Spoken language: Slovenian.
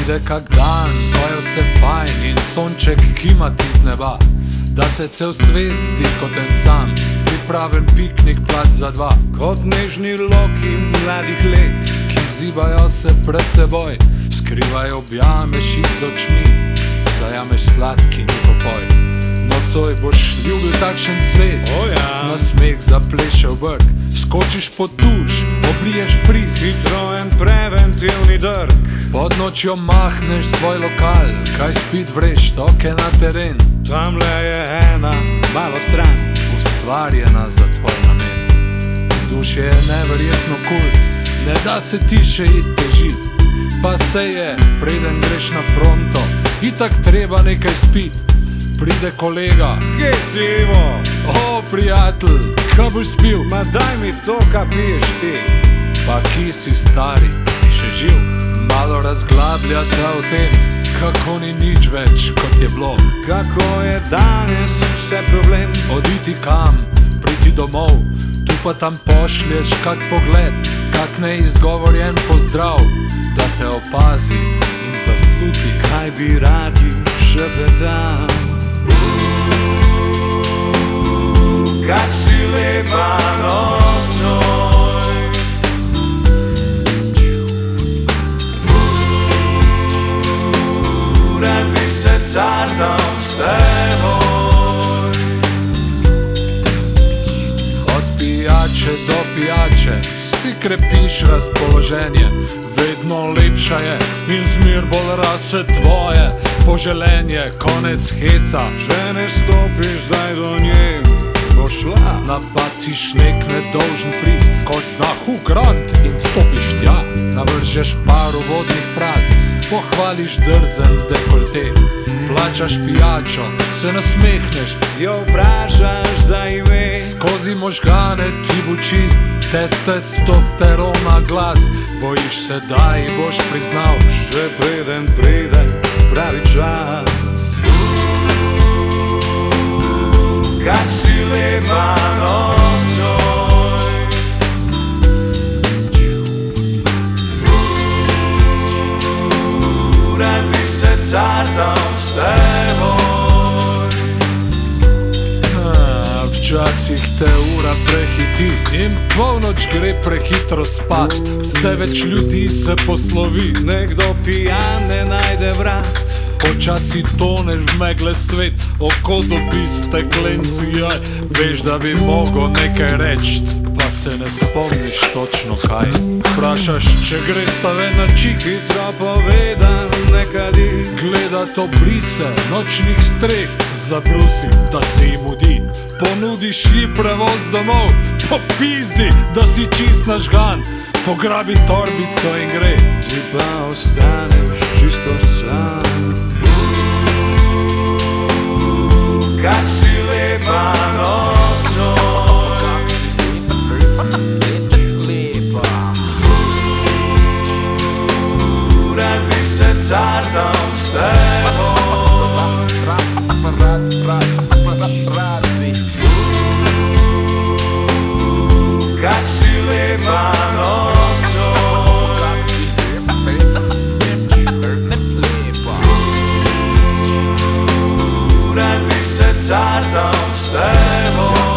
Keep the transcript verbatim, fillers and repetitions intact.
Pride kak dan, pojo se fajn in sonček kima ti z neba, da se cel svet zdi kot en sam, pripraven piknik plac za dva. Kot nežni loki mladih let, ki zibajo se pred teboj, skrivajo objameš jih z očmi, zajameš sladki njihov poj. Nocoj boš ljubil takšen cvet, oh ja. Na smeh zapleše v brk, skočiš pod tuš, obriješ friz, hitro en preventivni drk. Pod nočjo mahneš svoj lokal, kaj spit vreš, toke na teren. Tamle je ena, malo stran, ustvarjena za tvoj namen. Vzdušje je neverjetno kul, ne da se tiše it težit, pa se je, preden greš na fronto, itak treba nekaj spit. Pride kolega, kje si Ivo? O, prijatelj, kaj boš spil? Ma daj mi to, kaj piješ ti. Pa ki si stari, si še živ, malo razglabljata o tem, kako ni nič več, kot je bilo. Kako je danes vse problem? Oditi kam, priti domov, tu pa tam pošlješ kak pogled, kak neizgovorjen pozdrav, da te opazi in zasluti. Kaj bi radi šepetal? Kak si lepa nocoj, rad bi se cartal s teboj. Od pijače do pijače si krepiš razpoloženje, vedno lepša je in zmer bolj rase tvoje poželenje, konec heca. Če ne stopiš zdaj do nje, bo šla. Napaciš nek nedolžen friz, kot zna Hugh Grant in stopiš tja. Navržeš par uvodnih fraz, pohvališ drzen dekolte, plačaš pijačo, se nasmehneš, jo vprašaš za ime. Skozi možgane ti buči testosterona glas, bojiš se, da ji boš priznal, še preden pride pravi čas. Kak si lepa nocoj, rad bi se cartal s teboj. Včasih te ura prehiti in polnoč gre prehitro spat, vse več ljudi se poslovi, nekdo pijan ne najde vrat. Počasi toneš v megle svet, oko dobi steklen sijaj, veš, da bi mogel nekaj reč, pa se ne spomniš točno kaj. Vprašaš, če gre sta ven na čik, hitro povedan nekadi. Gledat obrise nočnih streh, zabrusi, da se jim mudi. Ponudiš ji prevoz domov, popizdi, da si čist nažgan, pograbi torbico in gre. Ti pa ostaneš čisto sam. Kak si lepa nocoj, rad bi se cartal s teboj. Kak si lepa nocoj, rad bi se cartal s teboj.